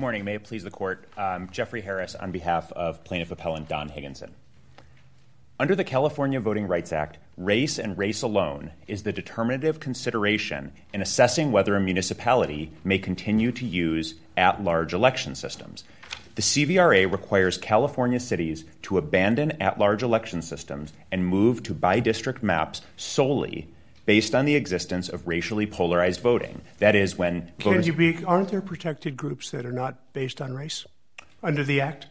morning. May it please the Court. Jeffrey Harris on behalf of Plaintiff Appellant Don Higginson. Under the California Voting Rights Act, race and race alone is the determinative consideration in assessing whether a municipality may continue to use at-large election systems. The CVRA requires California cities to abandon at-large election systems and move to by-district maps solely based on the existence of racially polarized voting. That is, when voters... Aren't there protected groups that are not based on race under the Act?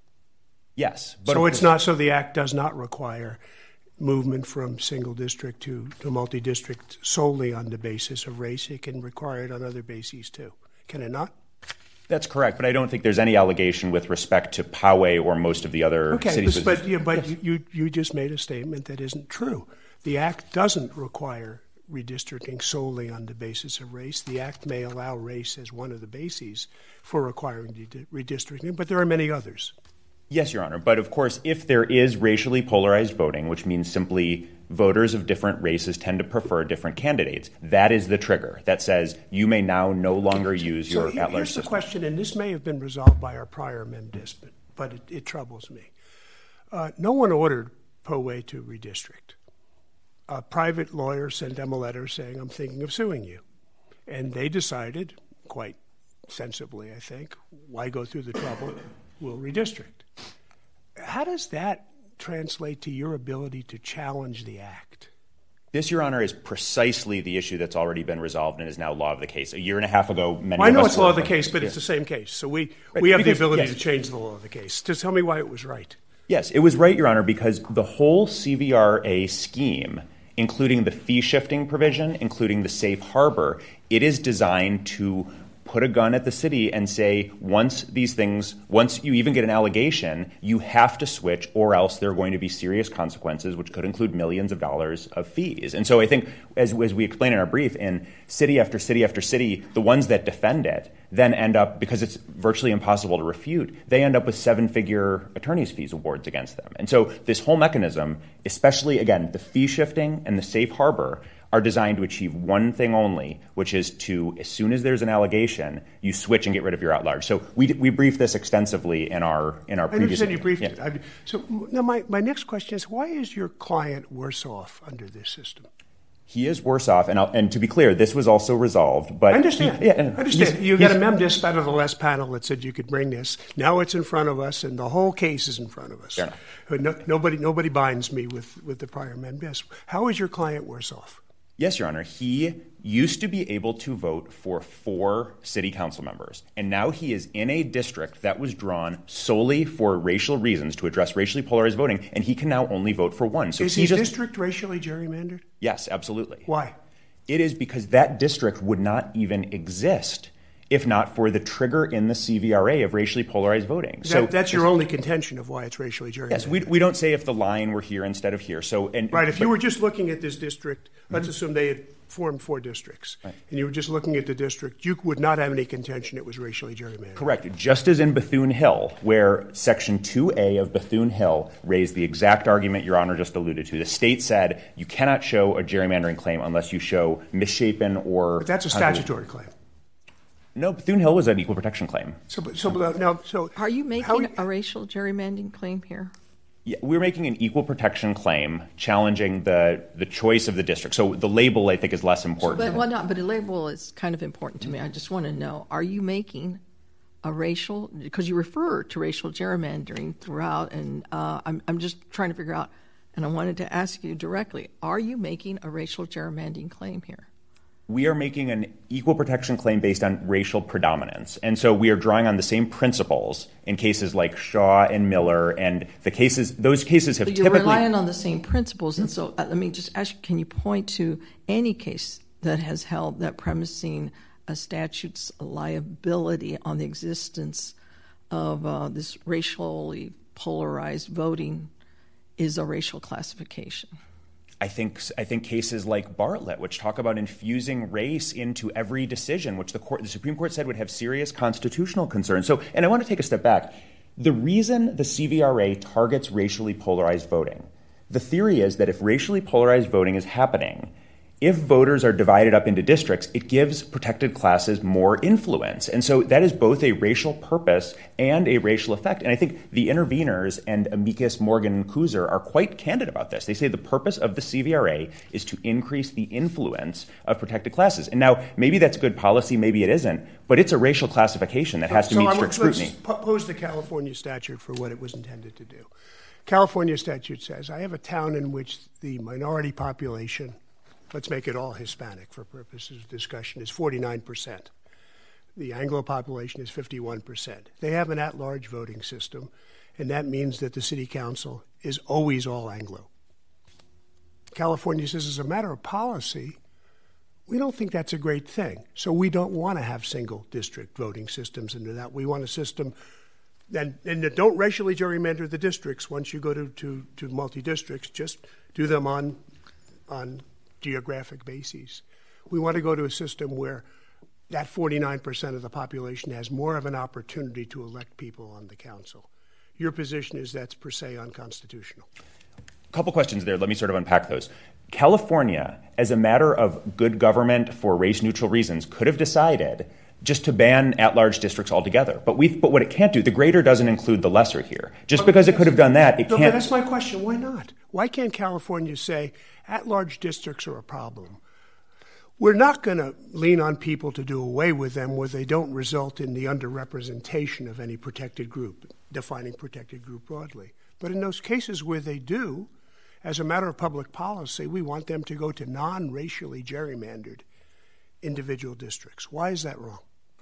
Yes. But so it's not, so the Act does not require movement from single district to multi-district solely on the basis of race. It can require it on other bases too. Can it not? That's correct, but I don't think there's any allegation with respect to Poway or most of the other cities. But you just made a statement that isn't true. The Act doesn't require redistricting solely on the basis of race. The Act may allow race as one of the bases for requiring redistricting, but there are many others. Yes, Your Honor. But of course, if there is racially polarized voting, which means simply voters of different races tend to prefer different candidates, that is the trigger that says you may now no longer use your at-large system. Here's the question, and this may have been resolved by our prior amendment, but it troubles me. No one ordered Poway to redistrict. A private lawyer sent them a letter saying, I'm thinking of suing you. And they decided, quite sensibly, I think, why go through the trouble? We'll redistrict. How does that translate to your ability to challenge the Act? This, Your Honor, is precisely the issue that's already been resolved and is now law of the case. A year and a half ago, I know it's law of the case, but it's the same case. So we have the ability to change the law of the case. Just tell me why it was right. Yes, it was right, Your Honor, because the whole CVRA scheme, including the fee-shifting provision, including the safe harbor, it is designed to put a gun at the city and say, once you even get an allegation, you have to switch or else there are going to be serious consequences, which could include millions of dollars of fees. And so I think, as we explain in our brief, in city after city after city, the ones that defend it then end up, because it's virtually impossible to refute, they end up with seven-figure attorney's fees awards against them. And so this whole mechanism, especially, again, the fee-shifting and the safe harbor, are designed to achieve one thing only, which is to, as soon as there's an allegation, you switch and get rid of your at-large. So we briefed this extensively in our previous... I understand you briefed it. So now my next question is, why is your client worse off under this system? He is worse off, and to be clear, this was also resolved. But I understand. I understand. You got a mem disp out of the last panel that said you could bring this. Now it's in front of us, and the whole case is in front of us. Nobody binds me with the prior mem disp. How is your client worse off? Yes, Your Honor. He used to be able to vote for 4 city council members, and now he is in a district that was drawn solely for racial reasons to address racially polarized voting, and he can now only vote for 1. So is his district racially gerrymandered? Yes, absolutely. Why? It is because that district would not even exist if not for the trigger in the CVRA of racially polarized voting. That's your only contention of why it's racially gerrymandered. Yes, we don't say if the line were here instead of here. If you were just looking at this district, let's assume they had formed 4 districts, and you were just looking at the district, you would not have any contention it was racially gerrymandered. Correct. Just as in Bethune-Hill, where Section 2A of Bethune-Hill raised the exact argument Your Honor just alluded to. The state said you cannot show a gerrymandering claim unless you show misshapen or... But that's a statutory claim. No, Bethune-Hill was an equal protection claim. Are you making a racial gerrymandering claim here? Yeah, we're making an equal protection claim challenging the choice of the district. So the label, I think, is less important. But a label is kind of important to me. I just want to know, are you making a racial, because you refer to racial gerrymandering throughout, and I'm just trying to figure out, and I wanted to ask you directly, are you making a racial gerrymandering claim here? We are making an equal protection claim based on racial predominance. And so we are drawing on the same principles in cases like Shaw and Miller, and those cases have typically... You're relying on the same principles, and so let me just ask you, can you point to any case that has held that premising a statute's liability on the existence of this racially polarized voting is a racial classification? I think cases like Bartlett, which talk about infusing race into every decision, which the Supreme Court said would have serious constitutional concerns. And I want to take a step back. The reason the CVRA targets racially polarized voting, the theory is that if racially polarized voting is happening, if voters are divided up into districts, it gives protected classes more influence. And so that is both a racial purpose and a racial effect. And I think the interveners and amicus Morgan and Kuzer are quite candid about this. They say the purpose of the CVRA is to increase the influence of protected classes. And now, maybe that's good policy, maybe it isn't, but it's a racial classification that has to meet strict scrutiny. Let's pose the California statute for what it was intended to do. California statute says, I have a town in which the minority population, let's make it all Hispanic for purposes of discussion, is 49%. The Anglo population is 51%. They have an at-large voting system, and that means that the city council is always all Anglo. California says, as a matter of policy, we don't think that's a great thing. So we don't want to have single district voting systems into that. We want a system, and don't racially gerrymander the districts once you go to multi-districts. Just do them on geographic bases. We want to go to a system where that 49% of the population has more of an opportunity to elect people on the council. Your position is that's per se unconstitutional. A couple questions there. Let me sort of unpack those. California, as a matter of good government for race-neutral reasons, could have decided just to ban at-large districts altogether. But what it can't do, the greater doesn't include the lesser here. Just because it could have done that, it can't. But that's my question. Why not? Why can't California say at-large districts are a problem? We're not going to lean on people to do away with them where they don't result in the underrepresentation of any protected group, defining protected group broadly. But in those cases where they do, as a matter of public policy, we want them to go to non-racially gerrymandered individual districts. Why is that wrong?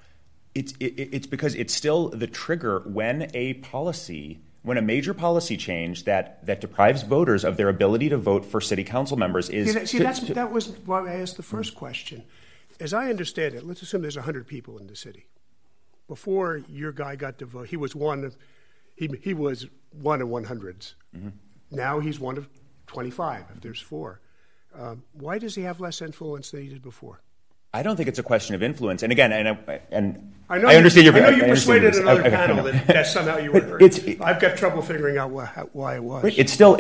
It's because it's still the trigger when a major policy change that deprives voters of their ability to vote for city council members is... That was why I asked the first question. As I understand it, let's assume there's 100 people in the city. Before your guy got to vote, he was one of 100s. Mm-hmm. Now he's one of 25, if there's 4. Why does he have less influence than he did before? I don't think it's a question of influence. And again, I understand your... I know you persuaded another panel that somehow you were hurt. I've got trouble figuring out why it was. It's still...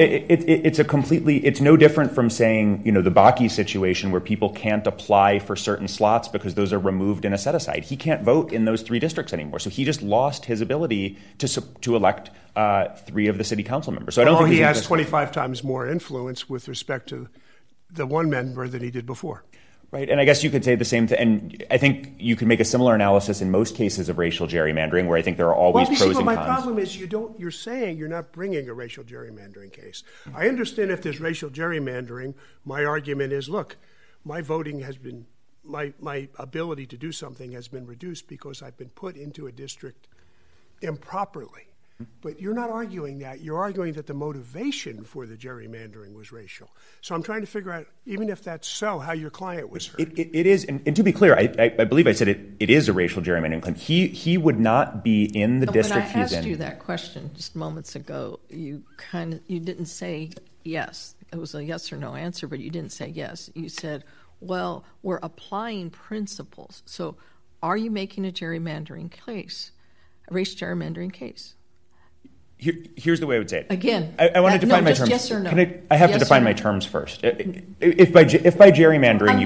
It's no different from saying, the Bakke situation where people can't apply for certain slots because those are removed in a set-aside. He can't vote in those 3 districts anymore. So he just lost his ability to elect 3 of the city council members. So I don't think he has 25 times more influence with respect to the one member than he did before. Right, and I guess you could say the same thing, and I think you can make a similar analysis in most cases of racial gerrymandering, where I think there are always pros and cons. My problem is you're saying you're not bringing a racial gerrymandering case. I understand if there's racial gerrymandering, my argument is, look, my voting has been, my ability to do something has been reduced because I've been put into a district improperly. But you're not arguing that. You're arguing that the motivation for the gerrymandering was racial. So I'm trying to figure out, even if that's so, how your client was hurt. It is, and to be clear, I believe I said it is a racial gerrymandering claim. He would not be in the district he's in. When I asked you that question just moments ago, you didn't say yes. It was a yes or no answer, but you didn't say yes. You said, well, we're applying principles. So are you making a gerrymandering case, a race gerrymandering case? Here's the way I would say it. Again, I want to define my terms. Yes or no? I have to define my terms first. If by gerrymandering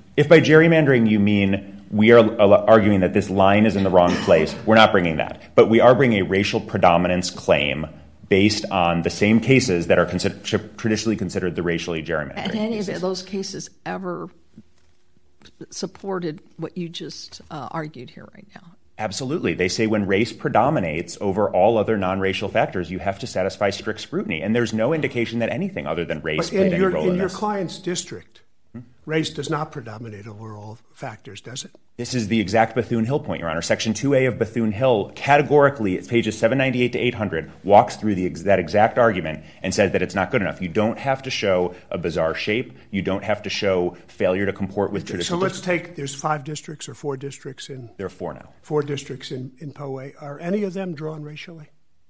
you mean we are arguing that this line is in the wrong place, we're not bringing that. But we are bringing a racial predominance claim based on the same cases that are traditionally considered the racially gerrymandered cases. And any of those cases ever supported what you just argued here right now? Absolutely. They say when race predominates over all other non-racial factors, you have to satisfy strict scrutiny. And there's no indication that anything other than race played any role in this. In your client's district, race does not predominate over all factors, does it? This is the exact Bethune-Hill point, Your Honor. Section 2A of Bethune-Hill categorically, it's pages 798 to 800, walks through that exact argument and says that it's not good enough. You don't have to show a bizarre shape. You don't have to show failure to comport with traditional. So let's take, there's 5 districts or 4 districts in... There are 4 now. 4 districts in Poway. Are any of them drawn racially?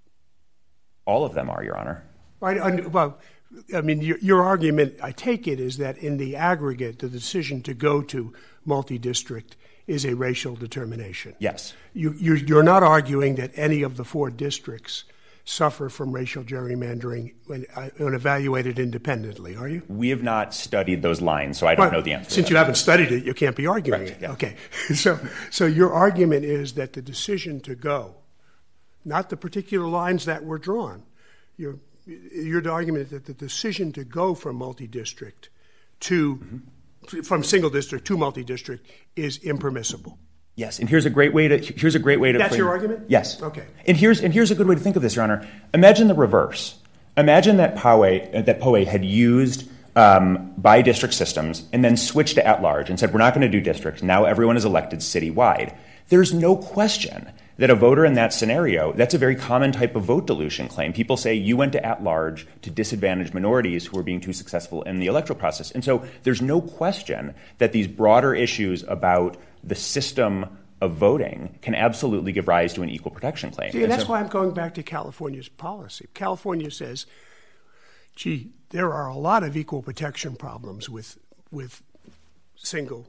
All of them are, Your Honor. Well, I mean, your argument, I take it, is that in the aggregate, the decision to go to multi-district is a racial determination. Yes. You're not arguing that any of the 4 districts suffer from racial gerrymandering when evaluated independently, are you? We have not studied those lines, so I don't know the answer. Since you haven't studied it, you can't be arguing Correct, it. yeah. Okay. So your argument is that the decision to go, not the particular lines that were drawn, your argument that the decision to go from multi-district from single district to multi-district is impermissible. Yes, and here's a great way to. That's your argument? Yes. Okay. And here's a good way to think of this, Your Honor. Imagine the reverse. Imagine that Poway had used by-district systems and then switched to at-large and said, we're not going to do districts. Now everyone is elected citywide. There's no question that a voter in that scenario, that's a very common type of vote dilution claim. People say you went to at-large to disadvantage minorities who are being too successful in the electoral process. And so there's no question that these broader issues about the system of voting can absolutely give rise to an equal protection claim. See, and that's why I'm going back to California's policy. California says, gee, there are a lot of equal protection problems with single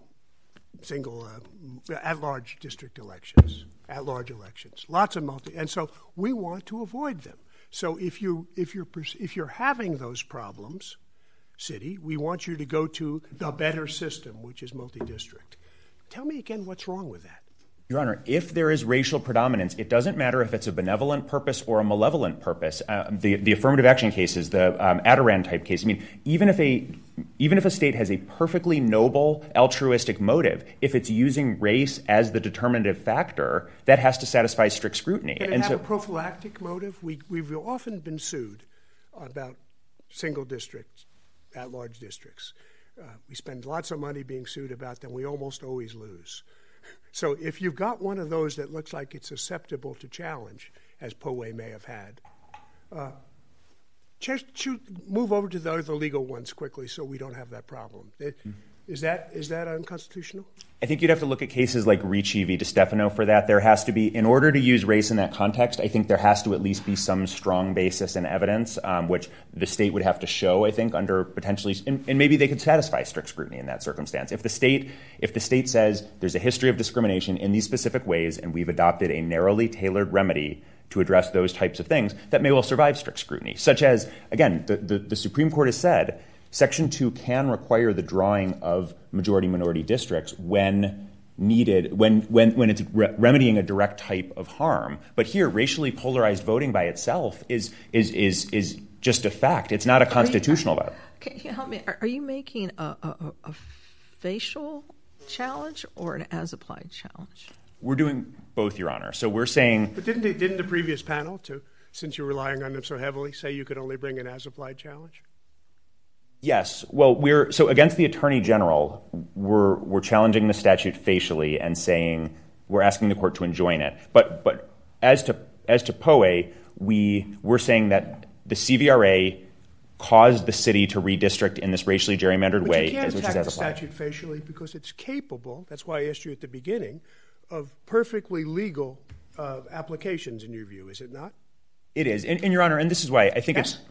at-large district elections, at-large elections, lots of and so we want to avoid them. So if you're having those problems, city, we want you to go to the better system, which is multi-district. Tell me again what's wrong with that. Your Honor, if there is racial predominance, it doesn't matter if it's a benevolent purpose or a malevolent purpose. The affirmative action cases, the Adirondack type case. I mean, even if a state has a perfectly noble, altruistic motive, if it's using race as the determinative factor, that has to satisfy strict scrutiny. Can it have a prophylactic motive? We've often been sued about single districts, at-large districts. We spend lots of money being sued about them. We almost always lose. So if you've got one of those that looks like it's susceptible to challenge, as Poway may have had, move over to the other legal ones quickly so we don't have that problem. Is that unconstitutional? I think you'd have to look at cases like Ricci v. DiStefano for that. There has to be, in order to use race in that context, I think there has to at least be some strong basis in evidence, which the state would have to show, I think, under potentially, and maybe they could satisfy strict scrutiny in that circumstance. If the state says there's a history of discrimination in these specific ways and we've adopted a narrowly tailored remedy to address those types of things, that may well survive strict scrutiny, such as, again, the Supreme Court has said Section 2 can require the drawing of majority-minority districts when needed, when it's remedying a direct type of harm. But here, racially polarized voting by itself is just a fact. It's not a constitutional vote. Can you help me? Are you making a facial challenge or an as-applied challenge? We're doing both, Your Honor. So we're saying... But didn't the previous panel, since you're relying on them so heavily, say you could only bring an as-applied challenge? Yes. Well, so against the Attorney General, we're challenging the statute facially and saying we're asking the court to enjoin it. But as to Poway, we're saying that the CVRA caused the city to redistrict in this racially gerrymandered way, which is as applied. But you can't attack the statute facially because it's capable. That's why I asked you at the beginning of perfectly legal applications. In your view, is it not? It is, and Your Honor, and this is why I think it's.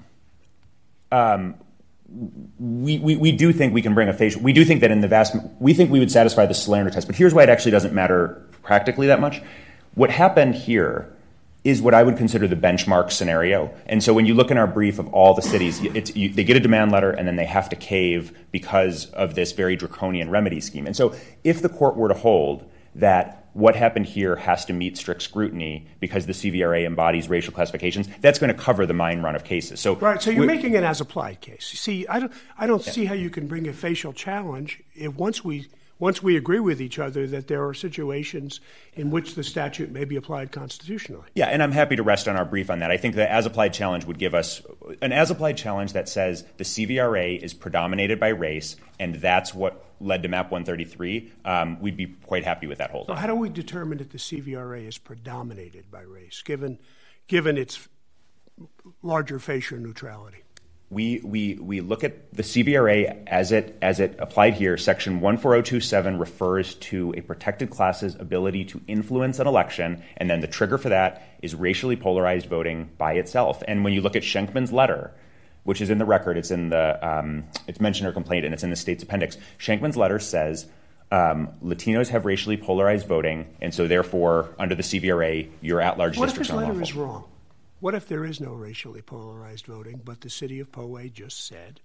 We do think we can bring a facial. We do think that we think we would satisfy the Slander test. But here's why it actually doesn't matter practically that much. What happened here is what I would consider the benchmark scenario. And so when you look in our brief of all the cities, they get a demand letter and then they have to cave because of this very draconian remedy scheme. And so if the court were to hold that what happened here has to meet strict scrutiny because the CVRA embodies racial classifications, that's going to cover the mine run of cases. So right. So you're making an as-applied case. See, I don't see how you can bring a facial challenge if once we agree with each other that there are situations in which the statute may be applied constitutionally. Yeah, and I'm happy to rest on our brief on that. I think the as-applied challenge would give us an as-applied challenge that says the CVRA is predominated by race, and that's what led to Map 133. We'd be quite happy with that holding. So how do we determine that the CVRA is predominated by race, given its larger facial neutrality? We look at the CVRA as it applied here. Section 14027 refers to a protected class's ability to influence an election, and then the trigger for that is racially polarized voting by itself. And when you look at Schenkman's letter, which is in the record, it's in the it's mentioned in her complaint, and it's in the state's appendix. Schenkman's letter says Latinos have racially polarized voting, and so therefore, under the CVRA, your at-large districts are unlawful. What if his letter is wrong? What if there is no racially polarized voting, but the city of Poway just said,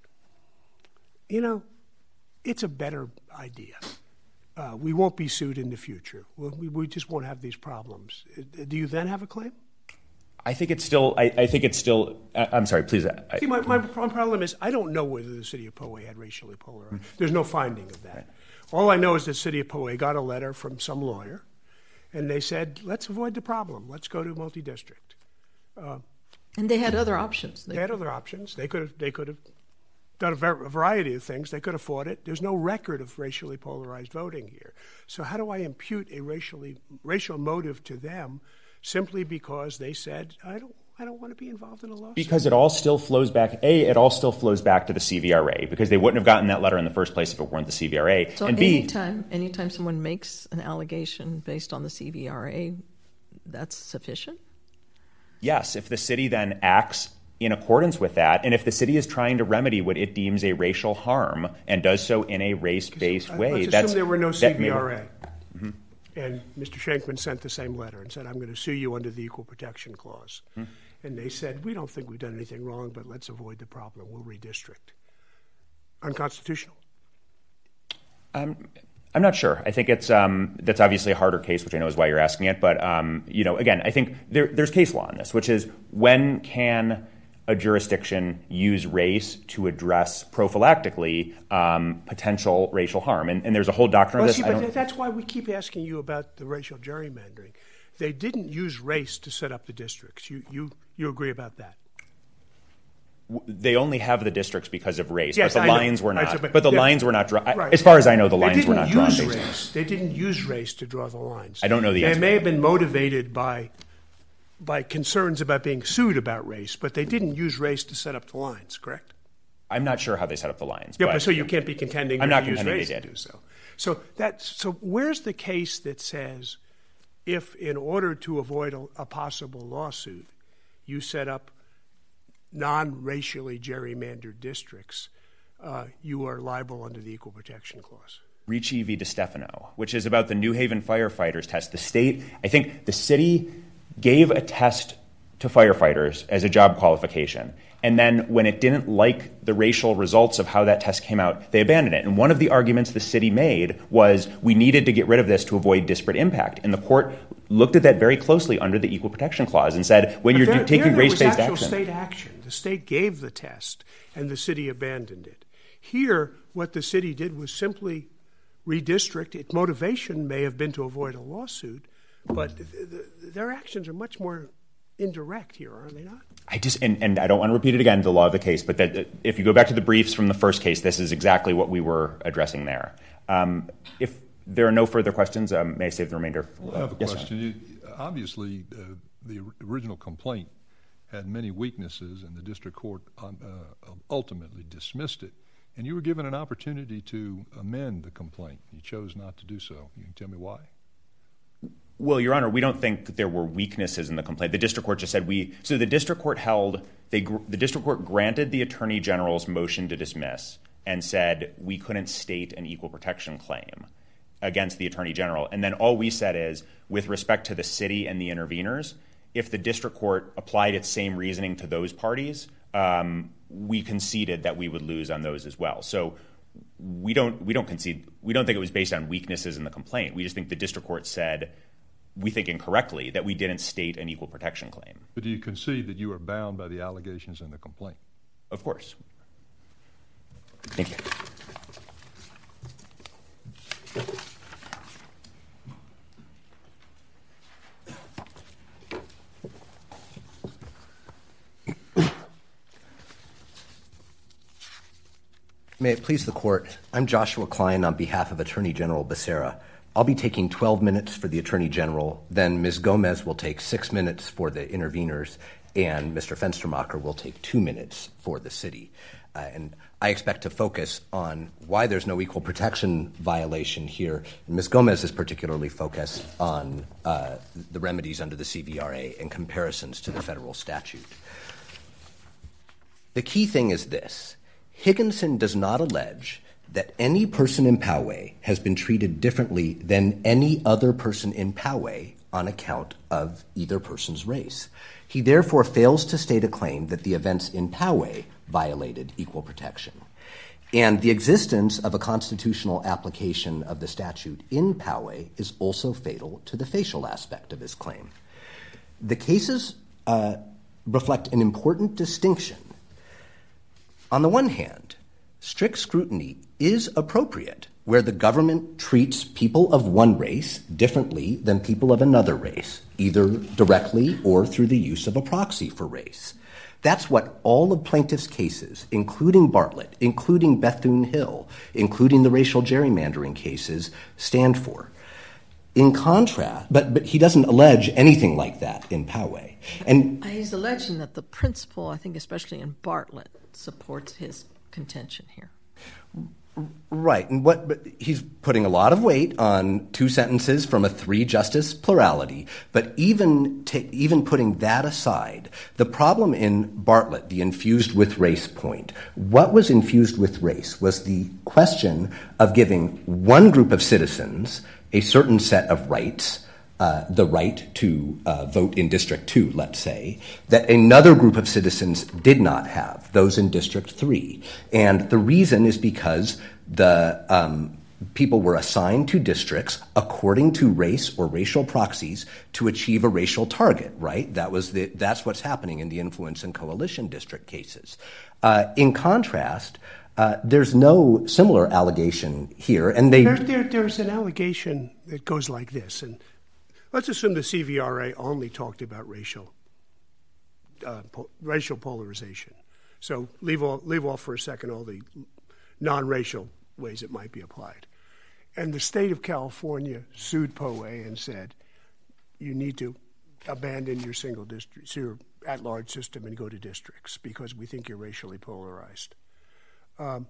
it's a better idea. We won't be sued in the future. We just won't have these problems. Do you then have a claim? I think it's still. I'm sorry. Please. See, my problem is I don't know whether the city of Poway had racially polarized. There's no finding of that. Right. All I know is the city of Poway got a letter from some lawyer, and they said, "Let's avoid the problem. Let's go to multi-district." And they had other options. They had other options. They could have done a variety of things. They could have fought it. There's no record of racially polarized voting here. So how do I impute a racial motive to them simply because they said, I don't want to be involved in a lawsuit? Because it all still flows back. It all still flows back to the CVRA, because they wouldn't have gotten that letter in the first place if it weren't the CVRA. So and anytime someone makes an allegation based on the CVRA, that's sufficient? Yes, if the city then acts in accordance with that, and if the city is trying to remedy what it deems a racial harm and does so in a race-based way. Let's assume there were no CVRA. Mm-hmm. And Mr. Shankman sent the same letter and said, I'm going to sue you under the Equal Protection Clause. Mm-hmm. And they said, we don't think we've done anything wrong, but let's avoid the problem. We'll redistrict. Unconstitutional? I'm not sure. I think it's that's obviously a harder case, which I know is why you're asking it. But, again, I think there's case law on this, which is when can a jurisdiction use race to address prophylactically potential racial harm. And there's a whole doctrine of this. But that's why we keep asking you about the racial gerrymandering. They didn't use race to set up the districts. You agree about that? They only have the districts because of race, yes, but the lines were not. But the lines were not drawn. Right. As far as I know, the lines were not drawn. They didn't use race to draw the lines. I don't know the answer. They may have been motivated by concerns about being sued about race, but they didn't use race to set up the lines, correct? I'm not sure how they set up the lines. Yeah, but so you can't be contending I'm that not they used contending race they did. To do so. So where's the case that says if in order to avoid a possible lawsuit, you set up non-racially gerrymandered districts, you are liable under the Equal Protection Clause? Ricci v. DeStefano, which is about the New Haven firefighters test. I think the city gave a test to firefighters as a job qualification. And then when it didn't like the racial results of how that test came out, they abandoned it. And one of the arguments the city made was we needed to get rid of this to avoid disparate impact. And the court looked at that very closely under the Equal Protection Clause and said, when you're taking race-based action. State action. The state gave the test, and the city abandoned it. Here, what the city did was simply redistrict. Its motivation may have been to avoid a lawsuit, but their actions are much more indirect here, are they not? And I don't want to repeat it again, the law of the case, but that if you go back to the briefs from the first case, this is exactly what we were addressing there. If there are no further questions, may I save the remainder? I have a question. Obviously, the original complaint had many weaknesses, and the district court ultimately dismissed it. And you were given an opportunity to amend the complaint. You chose not to do so. You can tell me why? Well, Your Honor, we don't think there were weaknesses in the complaint. The district court just said so the district court the district court granted the Attorney General's motion to dismiss and said we couldn't state an equal protection claim against the Attorney General. And then all we said is, with respect to the city and the interveners, if the district court applied its same reasoning to those parties, we conceded that we would lose on those as well. So we don't concede. We don't think it was based on weaknesses in the complaint. We just think the district court said, we think incorrectly, that we didn't state an equal protection claim. But do you concede that you are bound by the allegations in the complaint? Of course. Thank you. May it please the Court, I'm Joshua Klein on behalf of Attorney General Becerra. I'll be taking 12 minutes for the Attorney General, then Ms. Gomez will take 6 minutes for the interveners, and Mr. Fenstermacher will take 2 minutes for the city. And I expect to focus on why there's no equal protection violation here. Ms. Gomez is particularly focused on the remedies under the CVRA and comparisons to the federal statute. The key thing is this. Higginson does not allege that any person in Poway has been treated differently than any other person in Poway on account of either person's race. He therefore fails to state a claim that the events in Poway violated equal protection. And the existence of a constitutional application of the statute in Poway is also fatal to the facial aspect of his claim. The cases reflect an important distinction. On the one hand, strict scrutiny is appropriate where the government treats people of one race differently than people of another race, either directly or through the use of a proxy for race. That's what all of plaintiffs' cases, including Bartlett, including Bethune-Hill, including the racial gerrymandering cases, stand for. In contrast, but he doesn't allege anything like that in Poway. And he's alleging that the principle, I think especially in Bartlett, supports his contention here. Right, but he's putting a lot of weight on two sentences from a three-justice plurality. But even putting that aside, the problem in Bartlett, the infused with race point, what was infused with race was the question of giving one group of citizens a certain set of rights, the right to vote in District 2, let's say, that another group of citizens did not have, those in District 3. And the reason is because the people were assigned to districts according to race or racial proxies to achieve a racial target, right? That's what's happening in the influence and coalition district cases. In contrast, there's no similar allegation here, and there's an allegation that goes like this, and let's assume the CVRA only talked about racial polarization. So leave off for a second all the non-racial ways it might be applied. And the state of California sued Poway and said, you need to abandon your single district, your at-large system and go to districts because we think you're racially polarized. And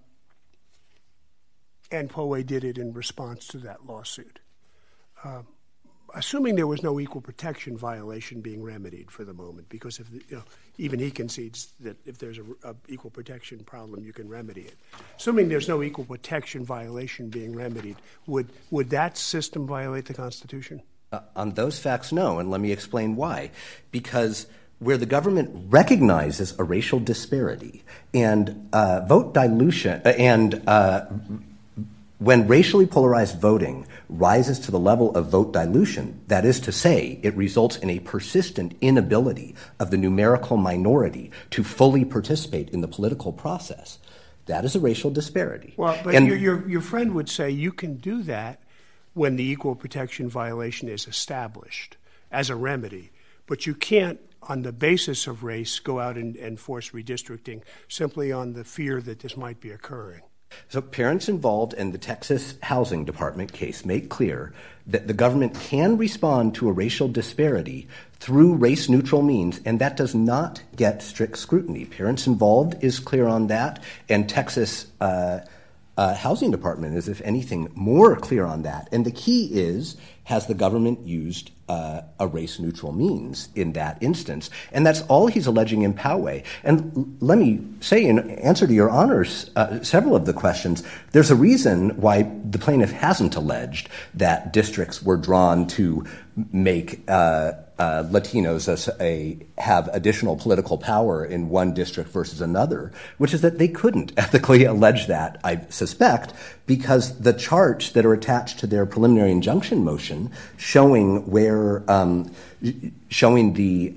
Poway did it in response to that lawsuit. Assuming there was no equal protection violation being remedied for the moment, because even he concedes that if there's a equal protection problem, you can remedy it. Assuming there's no equal protection violation being remedied, would that system violate the Constitution? On those facts, no, and let me explain why. Because where the government recognizes a racial disparity and vote dilution and when racially polarized voting rises to the level of vote dilution, that is to say, it results in a persistent inability of the numerical minority to fully participate in the political process. That is a racial disparity. Well, but your friend would say you can do that when the equal protection violation is established as a remedy, but you can't, on the basis of race, go out and force redistricting simply on the fear that this might be occurring. So parents involved in the Texas Housing Department case make clear that the government can respond to a racial disparity through race-neutral means, and that does not get strict scrutiny. Parents involved is clear on that, and Texas Housing Department is, if anything, more clear on that. And the key is, has the government used a race-neutral means in that instance? And that's all he's alleging in Poway. And let me say, in answer to your honors, several of the questions, there's a reason why the plaintiff hasn't alleged that districts were drawn to make Latinos have additional political power in one district versus another, which is that they couldn't ethically allege that, I suspect, because the charts that are attached to their preliminary injunction motion showing where showing the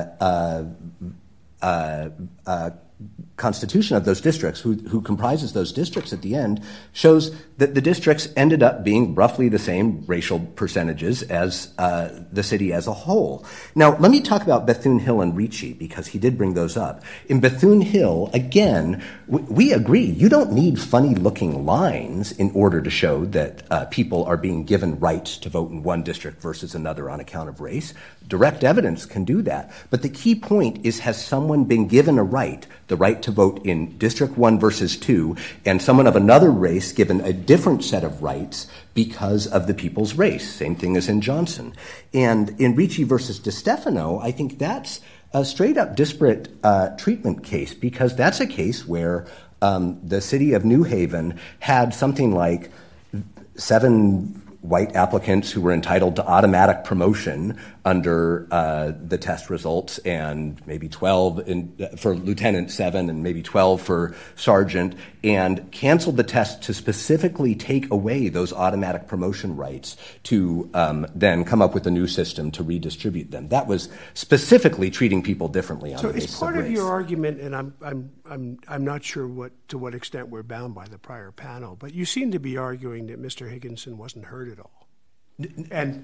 constitution of those districts, who comprises those districts at the end, shows that the districts ended up being roughly the same racial percentages as the city as a whole. Now, let me talk about Bethune-Hill and Ricci, because he did bring those up. In Bethune-Hill, again, we agree, you don't need funny-looking lines in order to show that people are being given rights to vote in one district versus another on account of race. Direct evidence can do that. But the key point is, has someone been given a right, the right to vote in District 1 versus 2, and someone of another race given a different set of rights because of the people's race? Same thing as in Johnson. And in Ricci versus DeStefano, I think that's a straight-up disparate treatment case, because that's a case where the city of New Haven had something like 7 white applicants who were entitled to automatic promotion under the test results, and maybe 12 for lieutenant, 7, and maybe 12 for sergeant, and canceled the test to specifically take away those automatic promotion rights to then come up with a new system to redistribute them. That was specifically treating people differently on the basis of race. So it's part of your argument, and I'm not sure to what extent we're bound by the prior panel, but you seem to be arguing that Mr. Higginson wasn't heard at all. And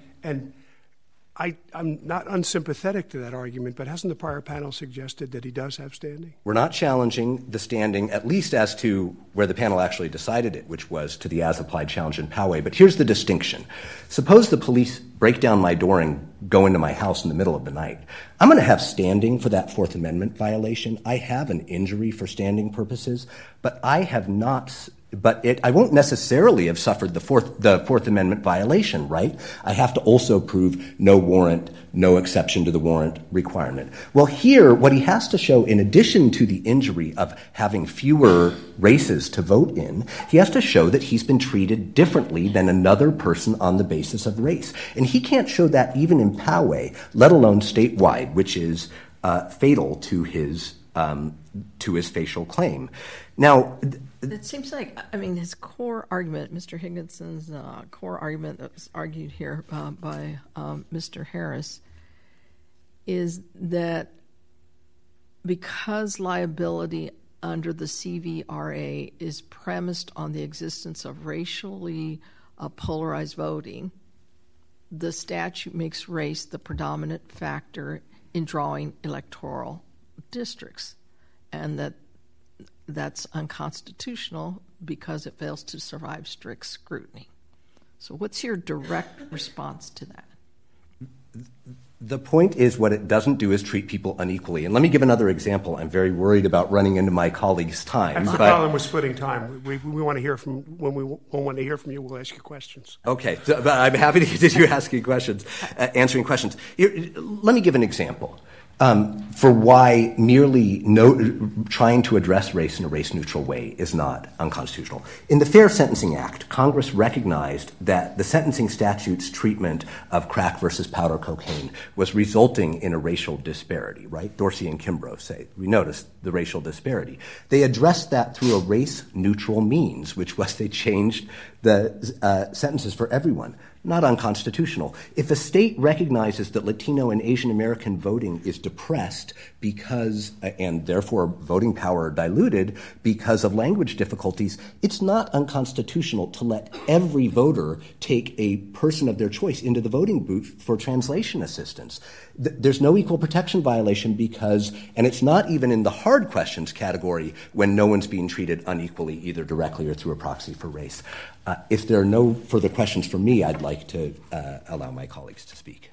I'm not unsympathetic to that argument, but hasn't the prior panel suggested that he does have standing? We're not challenging the standing, at least as to where the panel actually decided it, which was to the as-applied challenge in Poway. But here's the distinction. Suppose the police break down my door and go into my house in the middle of the night. I'm going to have standing for that Fourth Amendment violation. I have an injury for standing purposes, but I have not... I won't necessarily have suffered the Fourth Amendment violation, right? I have to also prove no warrant, no exception to the warrant requirement. Well, here, what he has to show, in addition to the injury of having fewer races to vote in, he has to show that he's been treated differently than another person on the basis of race. And he can't show that even in Poway, let alone statewide, which is fatal to his facial claim. Now, it seems like, his core argument, Mr. Higginson's core argument that was argued here by Mr. Harris, is that because liability under the CVRA is premised on the existence of racially polarized voting, the statute makes race the predominant factor in drawing electoral districts, and that's unconstitutional because it fails to survive strict scrutiny. So what's your direct response to that? The point is, what it doesn't do is treat people unequally. And let me give another example. I'm very worried about running into my colleague's time. That's the problem with splitting time. We want to hear from, when we want to hear from you, we'll ask you questions. Okay, but I'm happy to continue asking questions, answering questions. Here, let me give an example. For why merely trying to address race in a race-neutral way is not unconstitutional. In the Fair Sentencing Act, Congress recognized that the sentencing statute's treatment of crack versus powder cocaine was resulting in a racial disparity, right? Dorsey and Kimbrough say, we noticed the racial disparity. They addressed that through a race-neutral means, which was they changed the sentences for everyone. Not unconstitutional. If a state recognizes that Latino and Asian American voting is depressed because, and therefore voting power diluted because of language difficulties, it's not unconstitutional to let every voter take a person of their choice into the voting booth for translation assistance. There's no equal protection violation because, and it's not even in the hard questions category when no one's being treated unequally, either directly or through a proxy for race. If there are no further questions from me, I'd like to allow my colleagues to speak.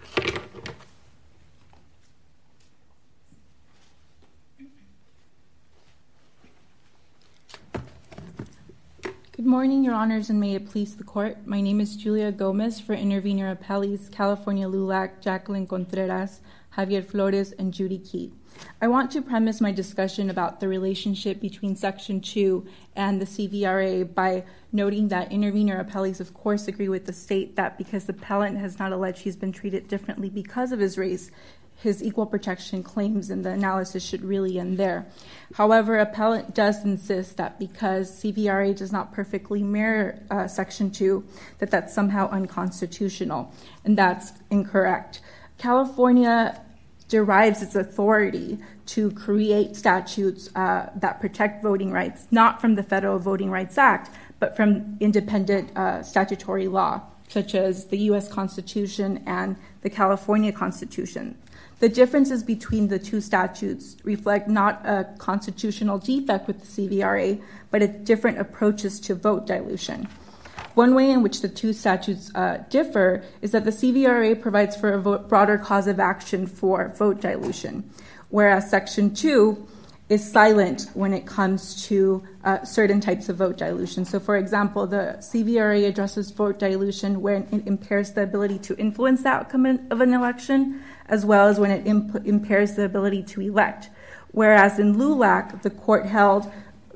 Good morning, Your Honors, and may it please the Court. My name is Julia Gomez for Intervenor Appellees California LULAC, Jacqueline Contreras, Javier Flores, and Judy Key. I want to premise my discussion about the relationship between Section 2 and the CVRA by noting that intervenor appellees, of course, agree with the state that because the appellant has not alleged he's been treated differently because of his race, his equal protection claims and the analysis should really end there. However, appellant does insist that because CVRA does not perfectly mirror Section 2, that that's somehow unconstitutional, and that's incorrect. California derives its authority to create statutes that protect voting rights, not from the Federal Voting Rights Act, but from independent statutory law, such as the U.S. Constitution and the California Constitution. The differences between the two statutes reflect not a constitutional defect with the CVRA, but different approaches to vote dilution. One way in which the two statutes differ is that the CVRA provides for a broader cause of action for vote dilution, whereas Section 2 is silent when it comes to certain types of vote dilution. So, for example, the CVRA addresses vote dilution when it impairs the ability to influence the outcome of an election, as well as when it impairs the ability to elect. Whereas in LULAC, the court held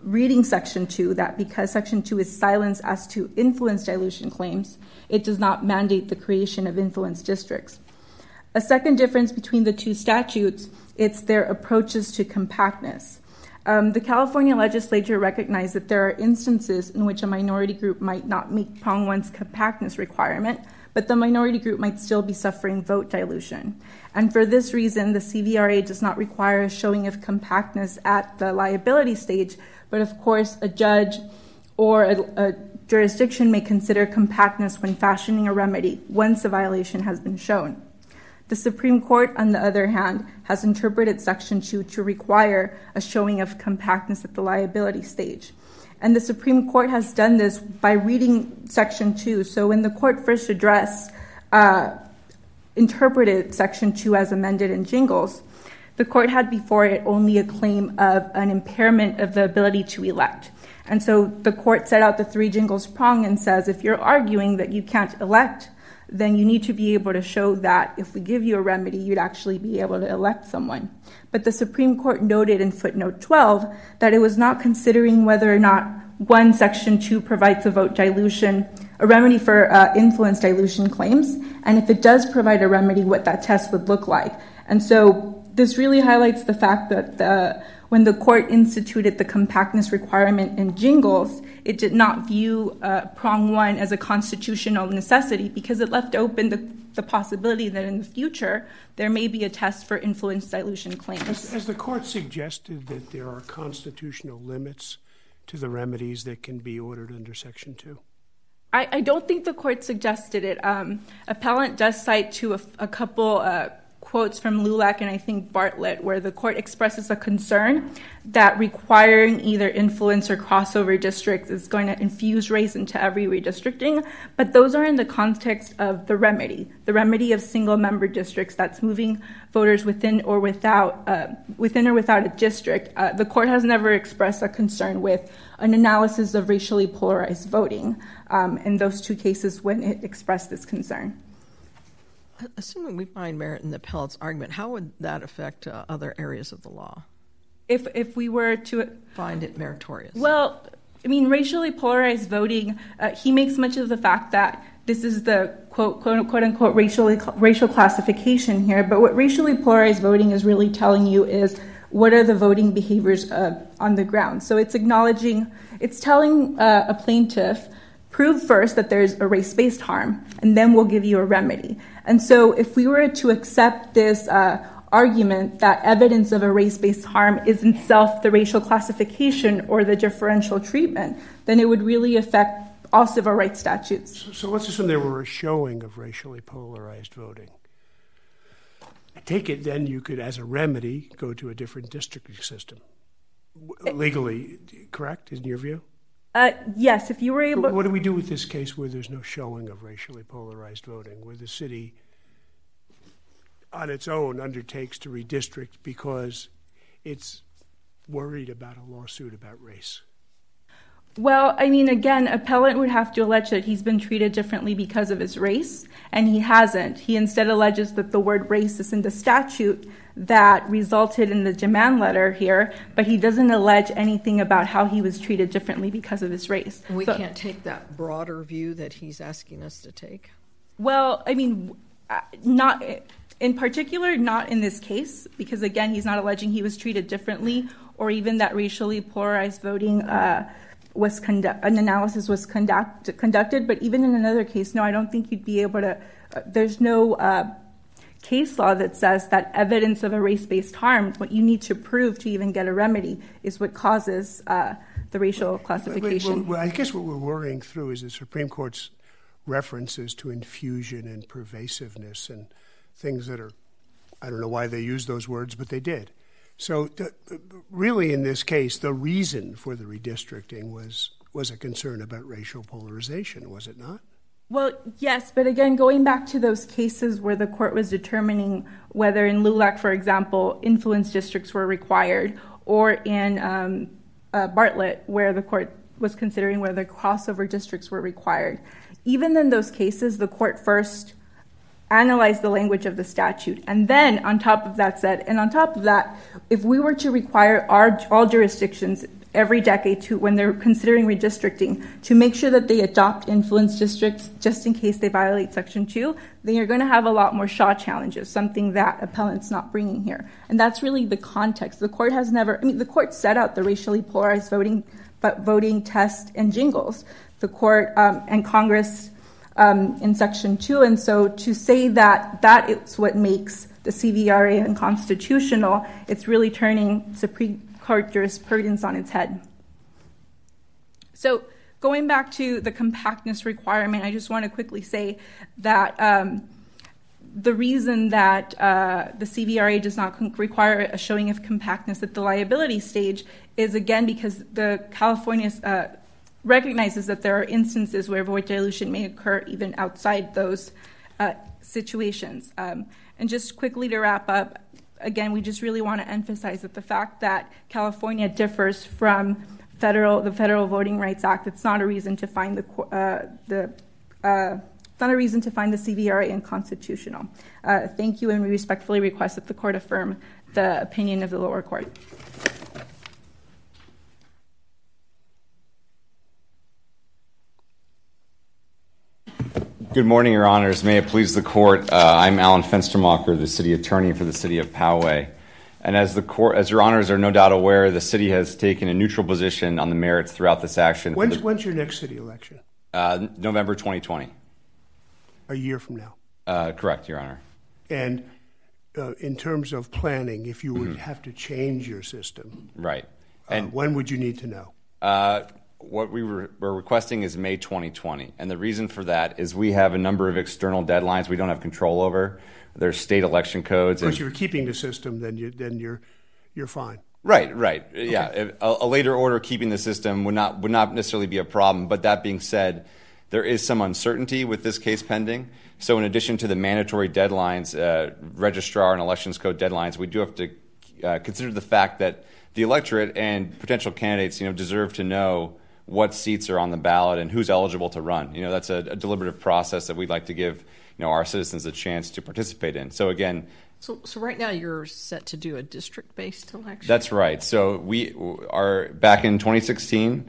reading Section 2 that because Section 2 is silent as to influence dilution claims, it does not mandate the creation of influence districts. A second difference between the two statutes, it's their approaches to compactness. The California legislature recognized that there are instances in which a minority group might not meet prong 1's compactness requirement, but the minority group might still be suffering vote dilution. And for this reason, the CVRA does not require a showing of compactness at the liability stage, but of course a judge or a jurisdiction may consider compactness when fashioning a remedy once a violation has been shown. The Supreme Court, on the other hand, has interpreted Section 2 to require a showing of compactness at the liability stage. And the Supreme Court has done this by reading Section 2. So when the court first interpreted Section 2 as amended in Jingles, the court had before it only a claim of an impairment of the ability to elect. And so the court set out the three Jingles prong and says, if you're arguing that you can't elect, then you need to be able to show that if we give you a remedy, you'd actually be able to elect someone. But the Supreme Court noted in footnote 12 that it was not considering whether or not Section 2 provides a vote dilution, a remedy for influence dilution claims, and if it does provide a remedy, what that test would look like. And so this really highlights the fact that when the court instituted the compactness requirement in Jingles, it did not view prong 1 as a constitutional necessity because it left open the possibility that in the future there may be a test for influence dilution claims. Has the court suggested that there are constitutional limits to the remedies that can be ordered under Section 2? I don't think the court suggested it. Appellant does cite to a couple quotes from LULAC and I think Bartlett, where the court expresses a concern that requiring either influence or crossover districts is going to infuse race into every redistricting, but those are in the context of the remedy of single-member districts that's moving voters within or without a district. The court has never expressed a concern with an analysis of racially polarized voting in those two cases when it expressed this concern. Assuming we find merit in the appellant's argument, how would that affect other areas of the law? If we were to find it meritorious? Well, I mean, racially polarized voting, he makes much of the fact that this is the quote unquote racial classification here, but what racially polarized voting is really telling you is what are the voting behaviors on the ground. So it's telling a plaintiff, prove first that there's a race-based harm, and then we'll give you a remedy. And so if we were to accept this argument that evidence of a race-based harm is itself the racial classification or the differential treatment, then it would really affect all civil rights statutes. So let's assume there were a showing of racially polarized voting. I take it then you could, as a remedy, go to a different districting system. Legally, correct, in your view? Yes, if you were able... What do we do with this case where there's no showing of racially polarized voting, where the city on its own undertakes to redistrict because it's worried about a lawsuit about race? Well, I mean, again, appellant would have to allege that he's been treated differently because of his race, and he hasn't. He instead alleges that the word race is in the statute that resulted in the demand letter here, but he doesn't allege anything about how he was treated differently because of his race. We can't take that broader view that he's asking us to take? Well, I mean, not in particular, not in this case, because, again, he's not alleging he was treated differently or even that racially polarized voting an analysis was conducted. But even in another case, no, I don't think you'd be able to. There's no case law that says that evidence of a race-based harm, what you need to prove to even get a remedy, is what causes the racial classification. Well, I guess what we're worrying through is the Supreme Court's references to infusion and pervasiveness and things that are, I don't know why they used those words, but they did. So really in this case, the reason for the redistricting was a concern about racial polarization, was it not? Well, yes, but again, going back to those cases where the court was determining whether in LULAC, for example, influence districts were required, or in Bartlett, where the court was considering whether crossover districts were required. Even in those cases, the court first analyzed the language of the statute, and then on top of that said, and on top of that, if we were to require all jurisdictions every decade when they're considering redistricting, to make sure that they adopt influence districts just in case they violate Section 2, then you're going to have a lot more Shaw challenges, something that appellant's not bringing here. And that's really the context. The court has never, the court set out the racially polarized voting test and jingles. The court and Congress in Section 2, and so to say that that is what makes the CVRA unconstitutional, it's really turning Supreme Court jurisprudence on its head. So going back to the compactness requirement, I just want to quickly say that the reason that the CVRA does not require a showing of compactness at the liability stage is, again, because the California recognizes that there are instances where void dilution may occur even outside those situations. And just quickly to wrap up, again, we just really want to emphasize that the fact that California differs from the Federal Voting Rights Act, it's not a reason to find the CVRA unconstitutional. Thank you, and we respectfully request that the court affirm the opinion of the lower court. Good morning, Your Honors. May it please the court. I'm Alan Fenstermacher, the city attorney for the city of Poway. And as Your Honors are no doubt aware, the city has taken a neutral position on the merits throughout this action. When's your next city election? November 2020. A year from now? Correct, Your Honor. And in terms of planning, if you would have to change your system, right? And when would you need to know? What we're requesting is May 2020, and the reason for that is we have a number of external deadlines we don't have control over. There's state election codes. But you're keeping the system, then you're fine. Right. Okay. Yeah, a later order keeping the system would not necessarily be a problem. But that being said, there is some uncertainty with this case pending. So in addition to the mandatory deadlines, registrar and elections code deadlines, we do have to consider the fact that the electorate and potential candidates, deserve to know what seats are on the ballot and who's eligible to run. That's a deliberative process that we'd like to give, our citizens a chance to participate in. So again, So right now you're set to do a district-based election? That's right. So we are back in 2018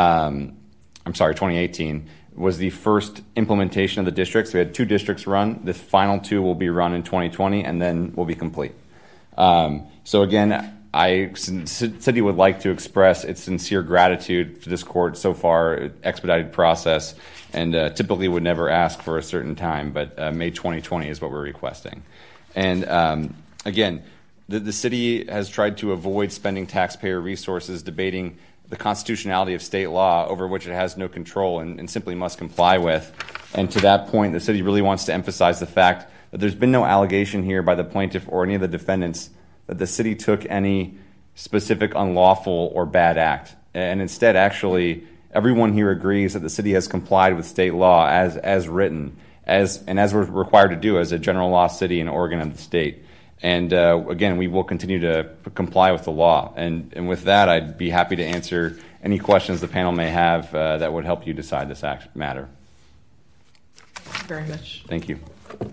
was the first implementation of the districts. We had 2 districts run. The final 2 will be run in 2020 and then will be complete. So again, city would like to express its sincere gratitude to this court so far, expedited process, and typically would never ask for a certain time, but May 2020 is what we're requesting. And again, the city has tried to avoid spending taxpayer resources debating the constitutionality of state law over which it has no control and simply must comply with. And to that point, the city really wants to emphasize the fact that there's been no allegation here by the plaintiff or any of the defendants that the city took any specific unlawful or bad act. And instead, actually, everyone here agrees that the city has complied with state law as written, as we're required to do as a general law city and organ of the state. And again, we will continue to comply with the law. And with that, I'd be happy to answer any questions the panel may have that would help you decide this matter. Thank you very much. Thank you.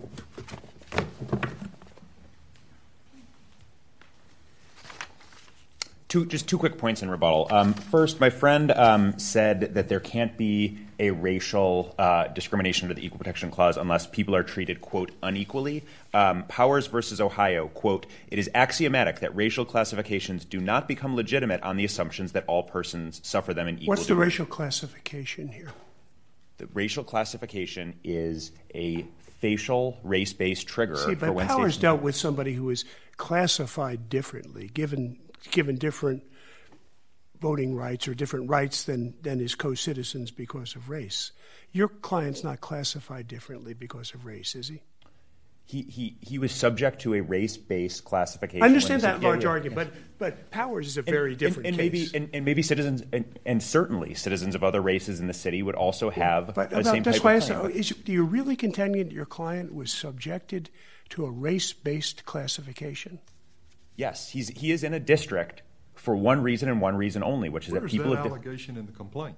Just two quick points in rebuttal. First, my friend said that there can't be a racial discrimination under the Equal Protection Clause unless people are treated, quote, unequally. Powers versus Ohio, quote, it is axiomatic that racial classifications do not become legitimate on the assumptions that all persons suffer them in equal What's the racial classification here? The racial classification is a facial race-based trigger. See, but Powers dealt with somebody who is classified differently, given different voting rights or different rights than his co-citizens because of race. Your client's not classified differently because of race, is he? He was subject to a race-based classification. I understand that large argument, but Powers is a very different case. Maybe citizens, and certainly citizens of other races in the city would also have the same type of claim. Do you really contend that your client was subjected to a race-based classification? Yes, he is in a district for one reason and one reason only, which is Where that people is that have allegation in the complaint?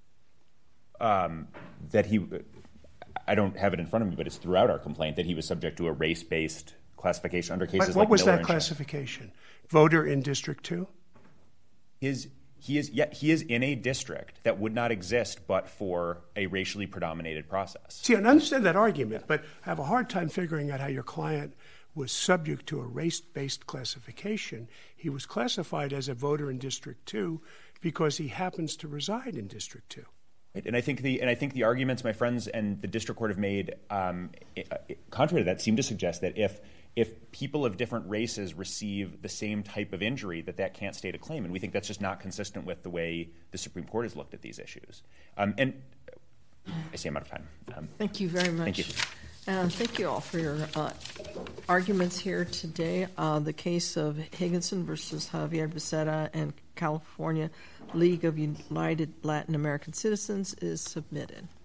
That he. I don't have it in front of me, but it's throughout our complaint that he was subject to a race-based classification under cases like Miller. What was that classification? Voter in District 2? He is in a district that would not exist but for a racially predominated process. See, I understand that argument, but I have a hard time figuring out how your client was subject to a race-based classification. He was classified as a voter in District 2 because he happens to reside in District 2. And I think the arguments my friends and the district court have made, contrary to that, seem to suggest that if people of different races receive the same type of injury, that can't state a claim. And we think that's just not consistent with the way the Supreme Court has looked at these issues. And I see I'm out of time. Thank you very much. Thank you. And thank you all for your arguments here today. The case of Higginson versus Javier Becerra and California League of United Latin American Citizens is submitted.